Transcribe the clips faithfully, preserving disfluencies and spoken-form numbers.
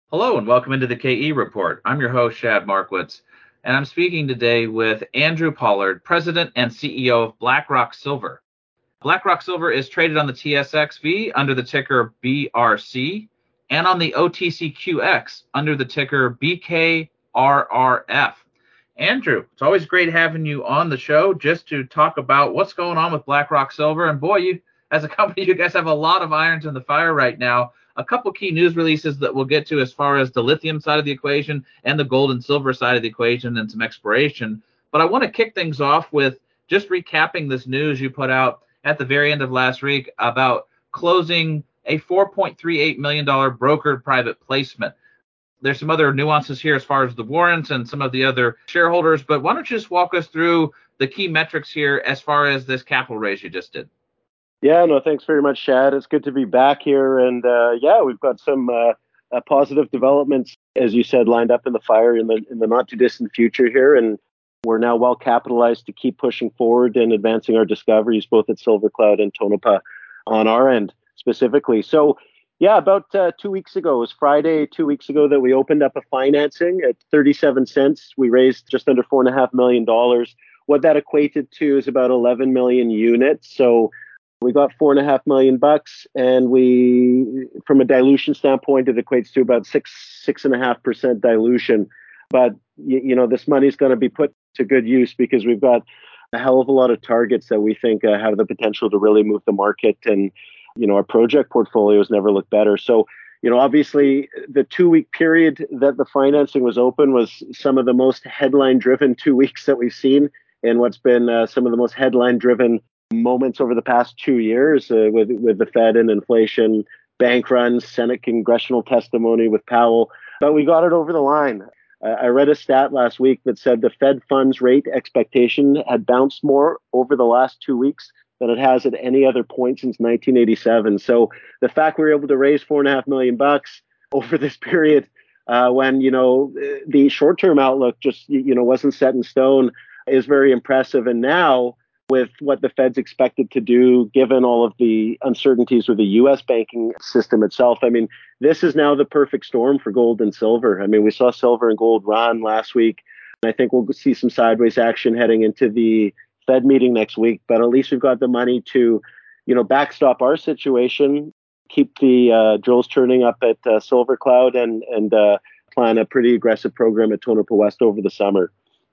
Hello and welcome into the K E Report. I'm your host, Shad Markwitz, and I'm speaking today with Andrew Pollard, President and C E O of BlackRock Silver. BlackRock Silver is traded on the T S X V under the ticker B R C and on the O T C Q X under the ticker B K R R F. Andrew, it's always great having you on the show just to talk about what's going on with BlackRock Silver. And boy, you as a company, you guys have a lot of irons in the fire right now. A couple key news releases that we'll get to as far as the lithium side of the equation and the gold and silver side of the equation and some exploration. But I want to kick things off with just recapping this news you put out at the very end of last week about closing a four point three eight million dollars brokered private placement. There's some other nuances here as far as the warrants and some of the other shareholders, but why don't you just walk us through the key metrics here as far as this capital raise you just did? Yeah, no, thanks very much, Shad. It's good to be back here. And uh, yeah, we've got some uh, uh, positive developments, as you said, lined up in the fire in the in the not too distant future here. And we're now well capitalized to keep pushing forward and advancing our discoveries, both at Silver Cloud and Tonopah on our end specifically. So yeah, about uh, two weeks ago, it was Friday, two weeks ago, that we opened up a financing at thirty-seven cents. We raised just under four and a half million dollars. What that equated to is about eleven million units. So we got four and a half million bucks, and we, from a dilution standpoint, it equates to about six, six and a half percent dilution. But you, you know, this money is going to be put to good use because we've got a hell of a lot of targets that we think uh, have the potential to really move the market, and you know, our project portfolios never look better. So, you know, obviously, the two-week period that the financing was open was some of the most headline-driven two weeks that we've seen, and what's been uh, some of the most headline-driven moments over the past two years uh, with with the Fed and inflation, bank runs, Senate congressional testimony with Powell. But we got it over the line. Uh, I read a stat last week that said the Fed funds rate expectation had bounced more over the last two weeks than it has at any other point since nineteen eighty-seven. So the fact we were able to raise four and a half million bucks over this period, uh, when you know the short-term outlook just you know wasn't set in stone, is very impressive. And now, with what the Fed's expected to do, given all of the uncertainties with the U S banking system itself. I mean, this is now the perfect storm for gold and silver. I mean, we saw silver and gold run last week, and I think we'll see some sideways action heading into the Fed meeting next week. But at least we've got the money to, you know, backstop our situation, keep the uh, drills turning up at uh, Silver Cloud, and and uh, plan a pretty aggressive program at Tonopah West over the summer.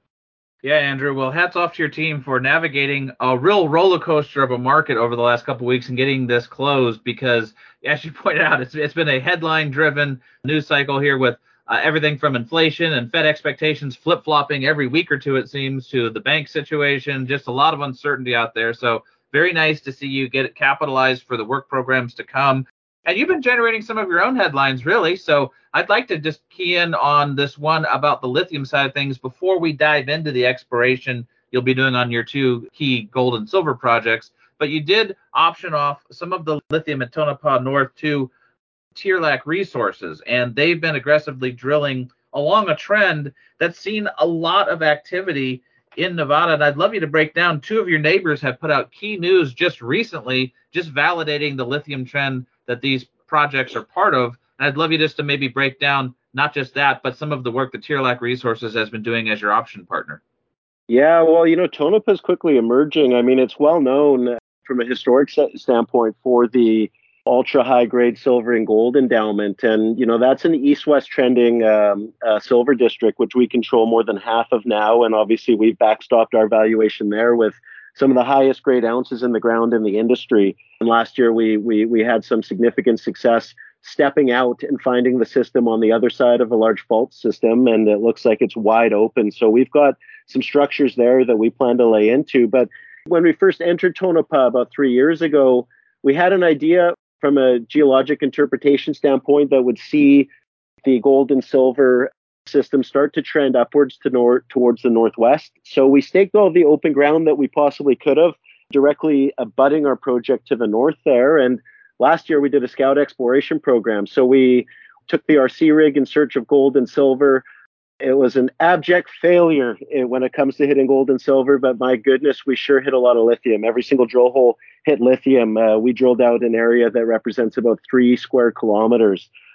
Yeah, Andrew. Well, hats off to your team for navigating a real roller coaster of a market over the last couple of weeks and getting this closed because, as you pointed out, it's, it's been a headline-driven news cycle here with uh, everything from inflation and Fed expectations flip-flopping every week or two, it seems, to the bank situation, just a lot of uncertainty out there. So very nice to see you get it capitalized for the work programs to come. And you've been generating some of your own headlines, really. So I'd like to just key in on this one about the lithium side of things before we dive into the exploration you'll be doing on your two key gold and silver projects. But you did option off some of the lithium at Tonopah North to Tierlac Resources, and they've been aggressively drilling along a trend that's seen a lot of activity in Nevada. And I'd love you to break down. Two of your neighbors have put out key news just recently, just validating the lithium trend that these projects are part of. And I'd love you just to maybe break down not just that, but some of the work that Tierlac Resources has been doing as your option partner. Yeah, well, you know, Tonopah is quickly emerging. I mean, it's well known from a historic standpoint for the ultra high grade silver and gold endowment. And, you know, that's an east west trending um, uh, silver district, which we control more than half of now. And obviously, we've backstopped our valuation there with some of the highest grade ounces in the ground in the industry. And last year, we we we had some significant success stepping out and finding the system on the other side of a large fault system. And it looks like it's wide open. So we've got some structures there that we plan to lay into. But when we first entered Tonopah about three years ago, we had an idea from a geologic interpretation standpoint that would see the gold and silver system start to trend upwards to nor- towards the northwest. So we staked all the open ground that we possibly could have, directly abutting our project to the north there. And last year we did a scout exploration program. So we took the R C rig in search of gold and silver. It was an abject failure when it comes to hitting gold and silver, but my goodness, we sure hit a lot of lithium. Every single drill hole hit lithium. Uh, we drilled out an area that represents about three square kilometers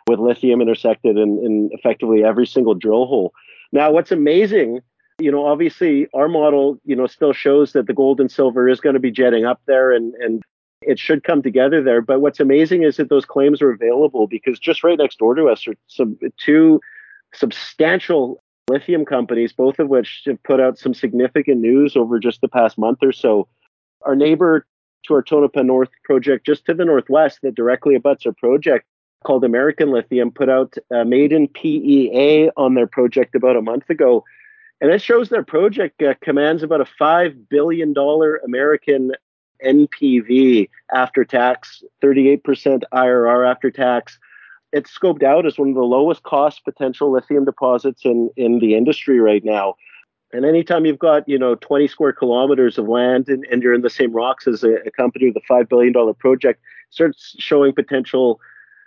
with lithium intersected in, in effectively every single drill hole. Now, what's amazing, you know, obviously our model, you know, still shows that the gold and silver is going to be jetting up there and, and it should come together there. But what's amazing is that those claims are available because just right next door to us are some two substantial lithium companies, both of which have put out some significant news over just the past month or so. Our neighbor to our Tonopah North project, just to the northwest that directly abuts our project, called American Lithium, put out a maiden P E A on their project about a month ago. And it shows their project uh, commands about a five billion dollars American N P V after tax, thirty-eight percent I R R after tax. It's scoped out as one of the lowest cost potential lithium deposits in, in the industry right now. And anytime you've got, you know, twenty square kilometers of land and, and you're in the same rocks as a, a company with a five billion dollars project, starts showing potential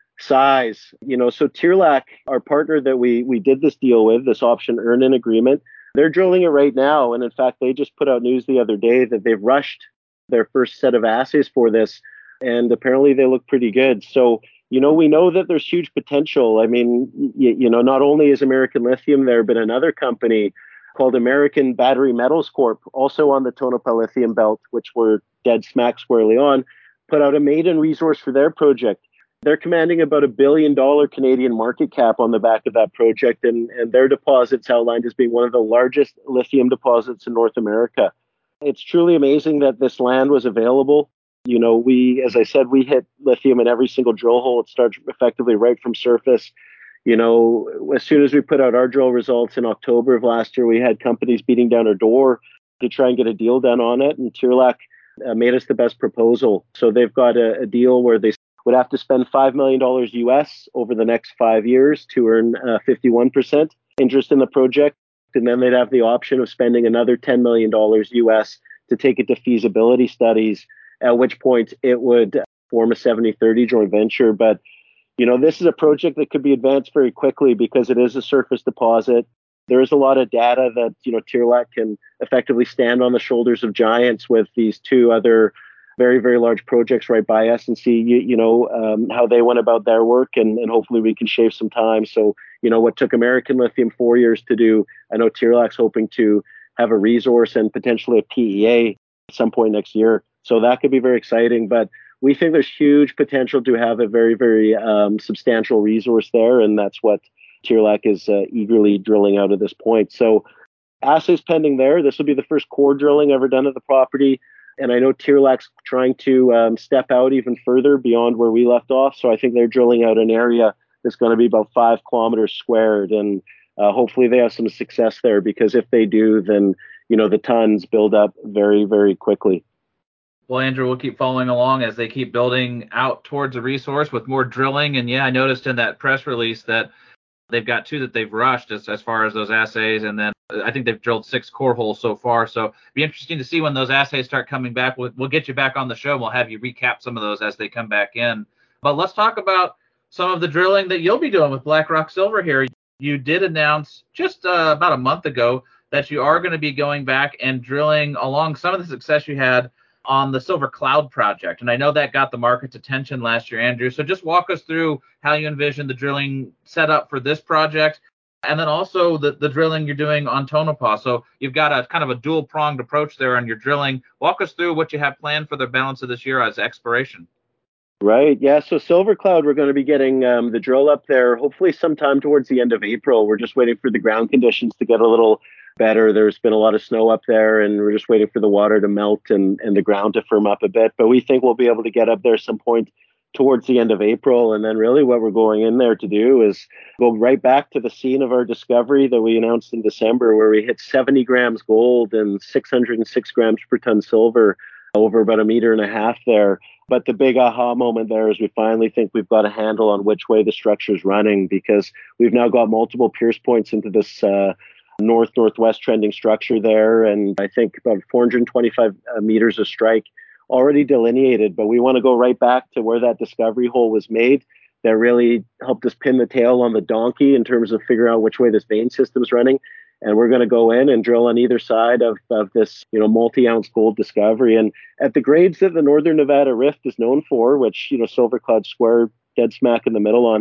size. You know, so Tirlac, our partner that we we did this deal with, this option earn-in agreement, they're drilling it right now. And in fact, they just put out news the other day that they've rushed their first set of assays for this. And apparently they look pretty good. So, you know, we know that there's huge potential. I mean, you, you know, not only is American Lithium there, but another company called American Battery Metals Corp, also on the Tonopah Lithium Belt, which we're dead smack squarely on, put out a maiden resource for their project. They're commanding about a billion dollar Canadian market cap on the back of that project, and, and their deposit's outlined as being one of the largest lithium deposits in North America. It's truly amazing that this land was available. You know, we, as I said, we hit lithium in every single drill hole. It starts effectively right from surface. You know, as soon as we put out our drill results in October of last year, we had companies beating down our door to try and get a deal done on it. And Tirlac uh, made us the best proposal. So they've got a, a deal where they would have to spend five million dollars U S over the next five years to earn uh, fifty-one percent interest in the project. And then they'd have the option of spending another ten million dollars U S to take it to feasibility studies, at which point it would form a seventy thirty joint venture. But you know, this is a project that could be advanced very quickly because it is a surface deposit. There is a lot of data that, you know, Tirlac can effectively stand on the shoulders of giants with these two other very, very large projects right by us and see, you, you know, um, how they went about their work. And, and hopefully we can shave some time. So, you know, what took American Lithium four years to do, I know Tirlac's hoping to have a resource and potentially a P E A at some point next year. So that could be very exciting. But we think there's huge potential to have a very, very um, substantial resource there. And that's what Tirlac is uh, eagerly drilling out at this point. So assays pending there. This will be the first core drilling ever done at the property. And I know Tirlac's trying to um, step out even further beyond where we left off. So I think they're drilling out an area that's going to be about five kilometers squared. And uh, hopefully they have some success there, because if they do, then, you know, the tons build up very, very quickly. Well, Andrew, we'll keep following along as they keep building out towards a resource with more drilling. And yeah, I noticed in that press release that they've got two that they've rushed as, as far as those assays. And then I think they've drilled six core holes so far. So it'd be interesting to see when those assays start coming back. We'll, we'll get you back on the show. And we'll have you recap some of those as they come back in. But let's talk about some of the drilling that you'll be doing with Blackrock Silver here. You did announce just uh, about a month ago that you are going to be going back and drilling along some of the success you had on the Silver Cloud project. And I know that got the market's attention last year, Andrew. So just walk us through how you envision the drilling setup for this project, and then also the, the drilling you're doing on Tonopah. So you've got a kind of a dual-pronged approach there on your drilling. Walk us through what you have planned for the balance of this year as exploration. Right. Yeah. So Silver Cloud, we're going to be getting um, the drill up there hopefully sometime towards the end of April. We're just waiting for the ground conditions to get a little better. There's been a lot of snow up there, and we're just waiting for the water to melt and, and the ground to firm up a bit. But we think we'll be able to get up there some point towards the end of April. And then really what we're going in there to do is go right back to the scene of our discovery that we announced in December, where we hit seventy grams gold and six hundred six grams per ton silver over about a meter and a half there. But the big aha moment there is we finally think we've got a handle on which way the structure is running, because we've now got multiple pierce points into this uh, north-northwest trending structure there. And I think about four hundred twenty-five uh, meters of strike already delineated. But we want to go right back to where that discovery hole was made. That really helped us pin the tail on the donkey in terms of figuring out which way this vein system is running. And we're going to go in and drill on either side of, of this, you know, multi-ounce gold discovery. And at the grades that the Northern Nevada Rift is known for, which, you know, Silver Cloud Square, dead smack in the middle on,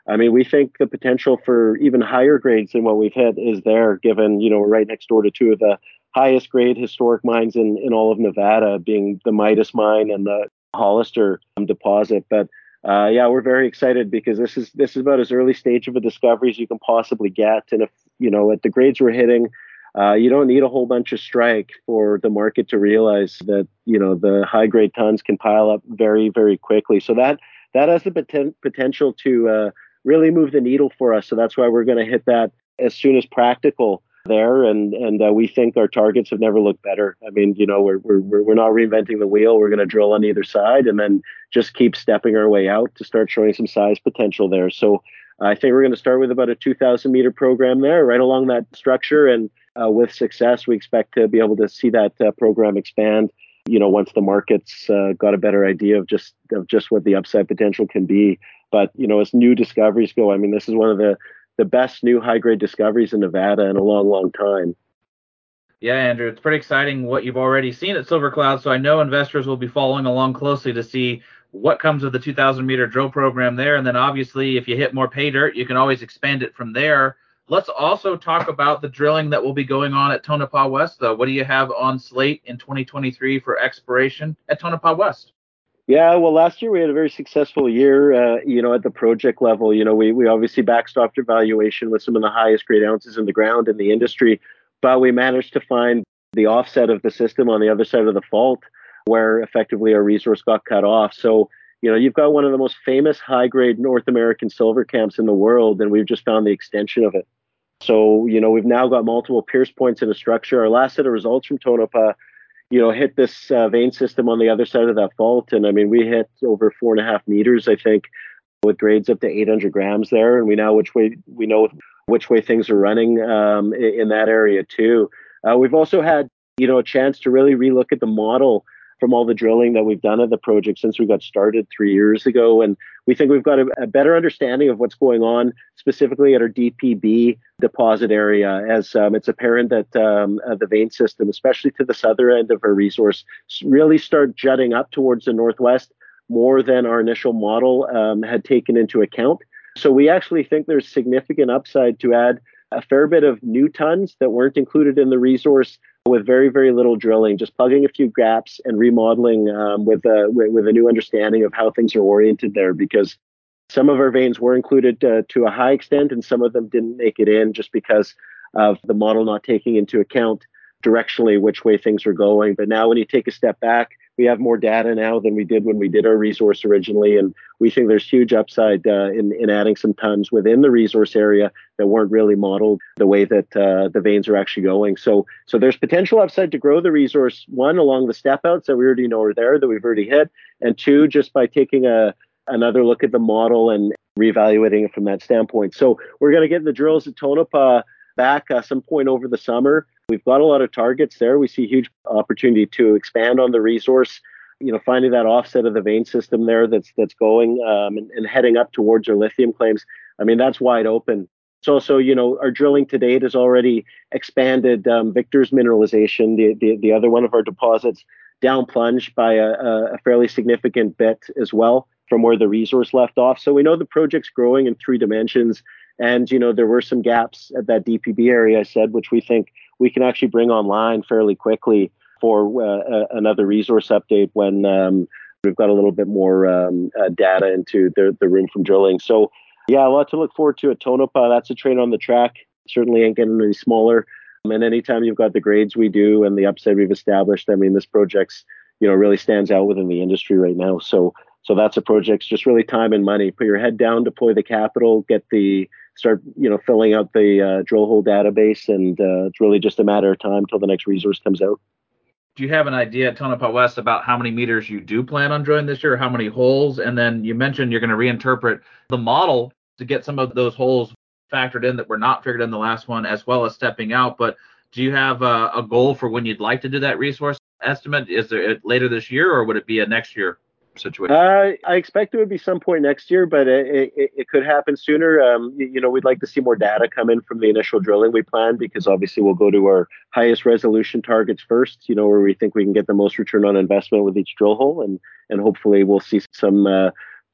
I mean, we think the potential for even higher grades than what we've hit is there, given, you know, we're right next door to two of the highest grade historic mines in, in all of Nevada, being the Midas mine and the Hollister deposit. But uh, yeah, we're very excited because this is this is about as early stage of a discovery as you can possibly get. And if, you know, at the grades we're hitting, uh, you don't need a whole bunch of strike for the market to realize that, you know, the high grade tons can pile up very, very quickly. So that that has the poten- potential to uh, really move the needle for us. So that's why we're going to hit that as soon as practical there. And and uh, we think our targets have never looked better. I mean, you know, we're we're we're not reinventing the wheel. We're going to drill on either side and then just keep stepping our way out to start showing some size potential there. So I think we're going to start with about a two thousand meter program there, right along that structure. And uh, with success, we expect to be able to see that uh, program expand, you know, once the market's uh, got a better idea of just of just what the upside potential can be. But, you know, as new discoveries go, I mean, this is one of the the best new high grade discoveries in Nevada in a long, long time. Yeah, Andrew, it's pretty exciting what you've already seen at Silver Cloud. So I know investors will be following along closely to see what comes of the two thousand meter drill program there. And then obviously, if you hit more pay dirt, you can always expand it from there. Let's also talk about the drilling that will be going on at Tonopah West, though. What do you have on slate in twenty twenty-three for exploration at Tonopah West? Yeah, well, last year we had a very successful year, uh, you know, at the project level. You know, we, we obviously backstopped evaluation with some of the highest grade ounces in the ground in the industry, but we managed to find the offset of the system on the other side of the fault where effectively our resource got cut off. So, you know, you've got one of the most famous high grade North American silver camps in the world, and we've just found the extension of it. So, you know, we've now got multiple pierce points in a structure. Our last set of results from Tonopah, you know, hit this uh, vein system on the other side of that fault. And I mean, we hit over four and a half meters, I think, with grades up to eight hundred grams there. And we know which way we know which way things are running um, in, in that area too. Uh, we've also had, you know, a chance to really relook at the model from all the drilling that we've done at the project since we got started three years ago. And we think we've got a, a better understanding of what's going on specifically at our D P B deposit area, as um, it's apparent that um, uh, the vein system, especially to the southern end of our resource, really start jutting up towards the northwest more than our initial model um, had taken into account. So we actually think there's significant upside to add a fair bit of new tons that weren't included in the resource with very, very little drilling, just plugging a few gaps and remodeling um, with, a, with, with a new understanding of how things are oriented there, because some of our veins were included uh, to a high extent and some of them didn't make it in just because of the model not taking into account directionally which way things are going. But now when you take a step back, we have more data now than we did when we did our resource originally. And we think there's huge upside uh, in, in adding some tons within the resource area that weren't really modeled the way that uh, the veins are actually going. So so there's potential upside to grow the resource, one, along the step outs that we already know are there, that we've already hit, and two, just by taking a another look at the model and reevaluating it from that standpoint. So we're going to get the drills at Tonopah back uh, some point over the summer. We've got a lot of targets there. We see huge opportunity to expand on the resource, you know, finding that offset of the vein system there that's that's going um, and, and heading up towards our lithium claims. I mean, that's wide open. It's also, you know, our drilling to date has already expanded um, Victor's mineralization, the, the the other one of our deposits, down plunge by a, a fairly significant bit as well from where the resource left off. So we know the project's growing in three dimensions. And, you know, there were some gaps at that D P B area, I said, which we think we can actually bring online fairly quickly for uh, another resource update when um, we've got a little bit more um, uh, data into the, the room from drilling. So, yeah, a lot to look forward to at Tonopah. That's a train on the track. Certainly ain't getting any smaller. And anytime you've got the grades we do and the upside we've established, I mean, this project's, you know, really stands out within the industry right now. So, so that's a project, just really time and money. Put your head down, deploy the capital, get the start, you know, filling out the uh, drill hole database, and uh, it's really just a matter of time till the next resource comes out. Do you have an idea at Tonopah West about how many meters you do plan on drilling this year, or how many holes? And then you mentioned you're going to reinterpret the model to get some of those holes factored in that were not figured in the last one, as well as stepping out. But do you have a, a goal for when you'd like to do that resource estimate? Is it later this year, or would it be a next year situation? Uh, I expect it would be some point next year, but it, it, it could happen sooner. Um, you, you know, we'd like to see more data come in from the initial drilling we planned, because obviously we'll go to our highest resolution targets first, you know, where we think we can get the most return on investment with each drill hole. And, and hopefully we'll see some uh,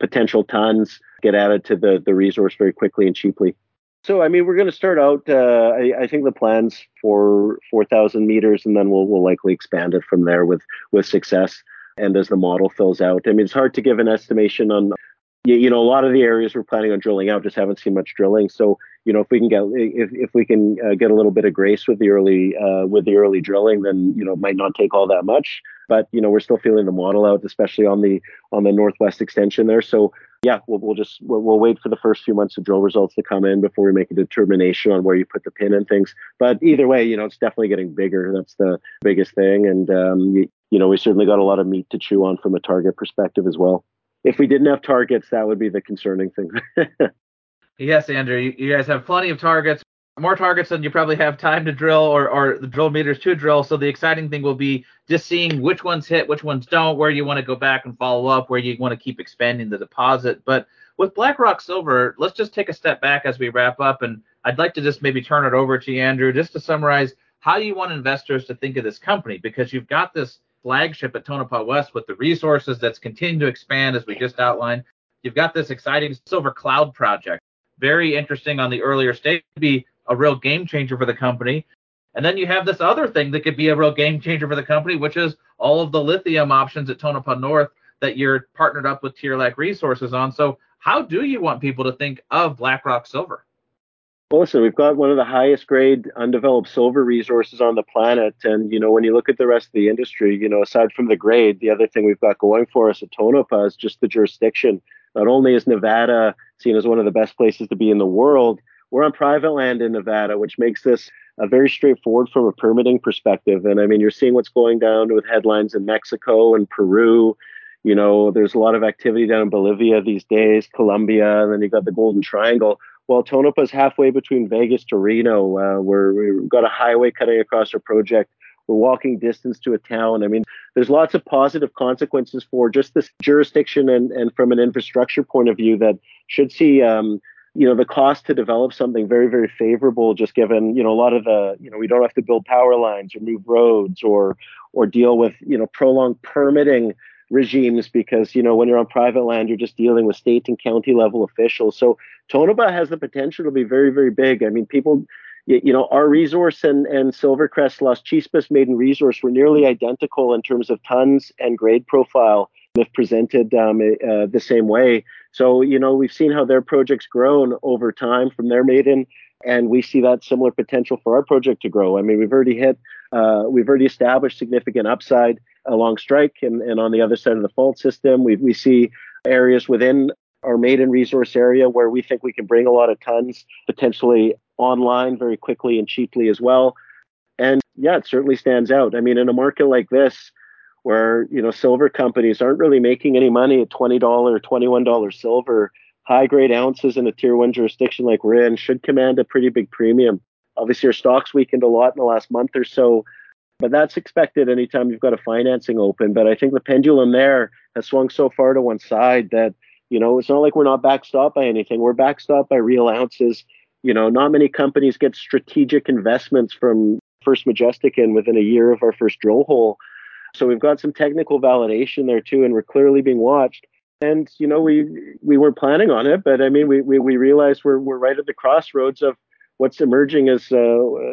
potential tons get added to the, the resource very quickly and cheaply. So, I mean, we're going to start out, uh, I, I think the plan's for four thousand meters, and then we'll, we'll likely expand it from there with, with success and as the model fills out. I mean, it's hard to give an estimation on, you, you know, a lot of the areas we're planning on drilling out just haven't seen much drilling. So, you know, if we can get if, if we can uh, get a little bit of grace with the early uh, with the early drilling, then, you know, it might not take all that much. But, you know, we're still feeling the model out, especially on the on the northwest extension there. So, yeah, we'll, we'll just we'll, we'll wait for the first few months of drill results to come in before we make a determination on where you put the pin and things. But either way, you know, it's definitely getting bigger. That's the biggest thing. And, um, you, you know, we certainly got a lot of meat to chew on from a target perspective as well. If we didn't have targets, that would be the concerning thing. Yes, Andrew, you, you guys have plenty of targets, more targets than you probably have time to drill or, or the drill meters to drill. So the exciting thing will be just seeing which ones hit, which ones don't, where you want to go back and follow up, where you want to keep expanding the deposit. But with Blackrock Silver, let's just take a step back as we wrap up. And I'd like to just maybe turn it over to you, Andrew, just to summarize how you want investors to think of this company, because you've got this flagship at Tonopah West with the resources that's continuing to expand, as we just outlined. You've got this exciting Silver Cloud project, very interesting on the earlier stage, to be a real game changer for the company. And then you have this other thing that could be a real game changer for the company, which is all of the lithium options at Tonopah North that you're partnered up with Tier Lac Resources on. So how do you want people to think of Blackrock Silver? Well, listen, we've got one of the highest grade undeveloped silver resources on the planet. And, you know, when you look at the rest of the industry, you know, aside from the grade, the other thing we've got going for us at Tonopah is just the jurisdiction. Not only is Nevada seen as one of the best places to be in the world, we're on private land in Nevada, which makes this uh, very straightforward from a permitting perspective. And I mean, you're seeing what's going down with headlines in Mexico and Peru. You know, there's a lot of activity down in Bolivia these days, Colombia, and then you've got the Golden Triangle. Well, Tonopah is halfway between Vegas to Reno. Uh, we're, we've got a highway cutting across our project. We're walking distance to a town. I mean, there's lots of positive consequences for just this jurisdiction and, and from an infrastructure point of view that should see, um, you know, the cost to develop something very, very favorable, just given, you know, a lot of the, you know, we don't have to build power lines or move roads or or deal with, you know, prolonged permitting regimes because, you know, when you're on private land, you're just dealing with state and county level officials. So Tonopah has the potential to be very, very big. I mean, people, you know, our resource and, and Silvercrest Las Chispas maiden resource were nearly identical in terms of tons and grade profile if presented um, uh, the same way. So, you know, we've seen how their project's grown over time from their maiden, and we see that similar potential for our project to grow. I mean, we've already hit, uh, we've already established significant upside along strike and, and on the other side of the fault system. We, we see areas within our maiden resource area where we think we can bring a lot of tons potentially online very quickly and cheaply as well. And yeah, it certainly stands out. I mean, in a market like this, where, you know, silver companies aren't really making any money at twenty dollars, twenty-one dollars silver, high grade ounces in a tier one jurisdiction like we're in should command a pretty big premium. Obviously, our stock's weakened a lot in the last month or so, but that's expected anytime you've got a financing open. But I think the pendulum there has swung so far to one side that, you know, it's not like we're not backstopped by anything. We're backstopped by real ounces. You know, not many companies get strategic investments from First Majestic in within a year of our first drill hole. So we've got some technical validation there too, and we're clearly being watched. And, you know, we we weren't planning on it, but I mean, we we, we realized we're we're right at the crossroads of what's emerging as, uh,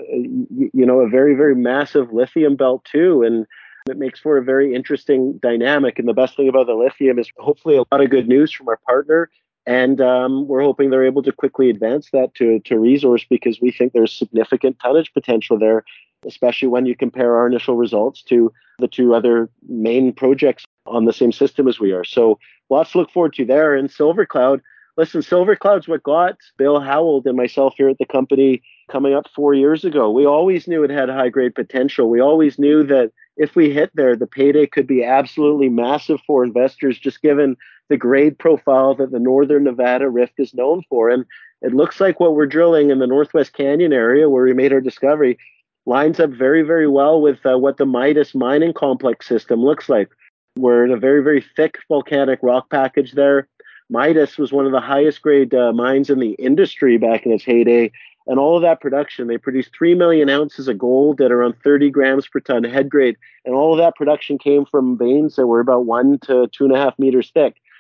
you know, a very, very massive lithium belt too. And it makes for a very interesting dynamic. And the best thing about the lithium is hopefully a lot of good news from our partner. And um, we're hoping they're able to quickly advance that to, to resource because we think there's significant tonnage potential there, especially when you compare our initial results to the two other main projects on the same system as we are. So lots to look forward to there. And Silver Cloud, listen, Silver Cloud's what got Bill Howell and myself here at the company coming up four years ago. We always knew it had high grade potential. We always knew that if we hit there, the payday could be absolutely massive for investors, just given the grade profile that the Northern Nevada Rift is known for. And it looks like what we're drilling in the Northwest Canyon area where we made our discovery lines up very, very well with uh, what the Midas mining complex system looks like. We're in a very, very thick volcanic rock package there. Midas was one of the highest grade uh, mines in the industry back in its heyday. And all of that production, they produced three million ounces of gold at around thirty grams per ton head grade. And all of that production came from veins that were about one to two and a half meters thick.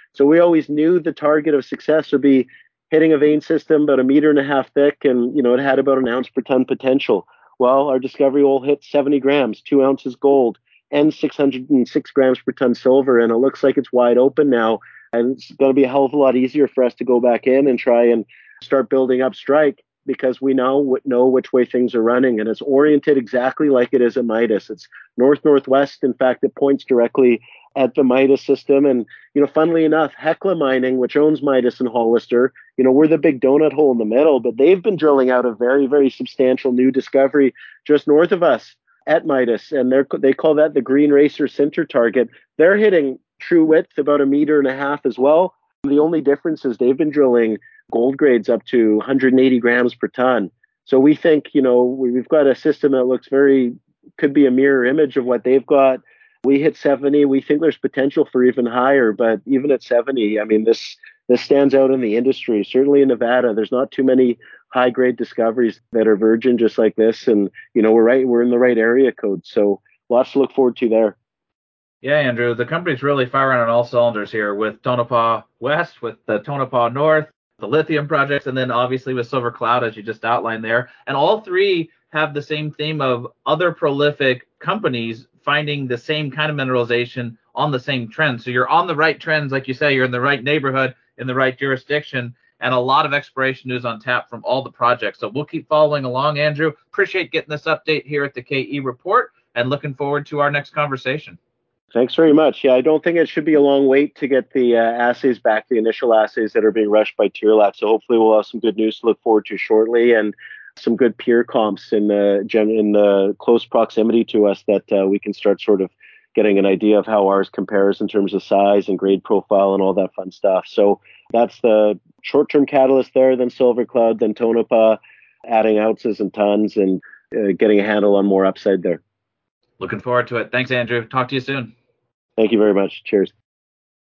So we always knew the target of success would be hitting a vein system about a meter and a half thick, and you know it had about an ounce per ton potential. Well, our discovery hole hit seventy grams, two ounces gold, and six hundred six grams per ton silver, and it looks like it's wide open now. And it's going to be a hell of a lot easier for us to go back in and try and start building up strike, because we now know which way things are running, and it's oriented exactly like it is at Midas. It's north-northwest. In fact, it points directly at the Midas system. And, you know, funnily enough, Hecla Mining, which owns Midas and Hollister, you know, we're the big donut hole in the middle, but they've been drilling out a very, very substantial new discovery just north of us at Midas. And they're, they call that the Green Racer Sinter target. They're hitting true width about a meter and a half as well. The only difference is they've been drilling gold grades up to one hundred eighty grams per ton. So we think, you know, we've got a system that looks very, could be a mirror image of what they've got. We hit seventy. We think there's potential for even higher, but even at seventy, I mean, this this stands out in the industry. Certainly in Nevada, there's not too many high grade discoveries that are virgin just like this. And, you know, we're right, we're in the right area code. So lots to look forward to there. Yeah, Andrew, the company's really firing on all cylinders here with Tonopah West, with the Tonopah North, the lithium projects, and then obviously with Silver Cloud, as you just outlined there. And all three have the same theme of other prolific companies finding the same kind of mineralization on the same trend. So you're on the right trends, like you say, you're in the right neighborhood, in the right jurisdiction, and a lot of exploration news on tap from all the projects. So we'll keep following along, Andrew. Appreciate getting this update here at the K E Report, and looking forward to our next conversation. Thanks very much. Yeah, I don't think it should be a long wait to get the uh, assays back, the initial assays that are being rushed by Teerlach. So hopefully we'll have some good news to look forward to shortly, and some good peer comps in the in the close proximity to us that uh, we can start sort of getting an idea of how ours compares in terms of size and grade profile and all that fun stuff. So that's the short-term catalyst there. Then Silver Cloud, then Tonopah, adding ounces and tons, and uh, getting a handle on more upside there. Looking forward to it. Thanks, Andrew. Talk to you soon. Thank you very much. Cheers.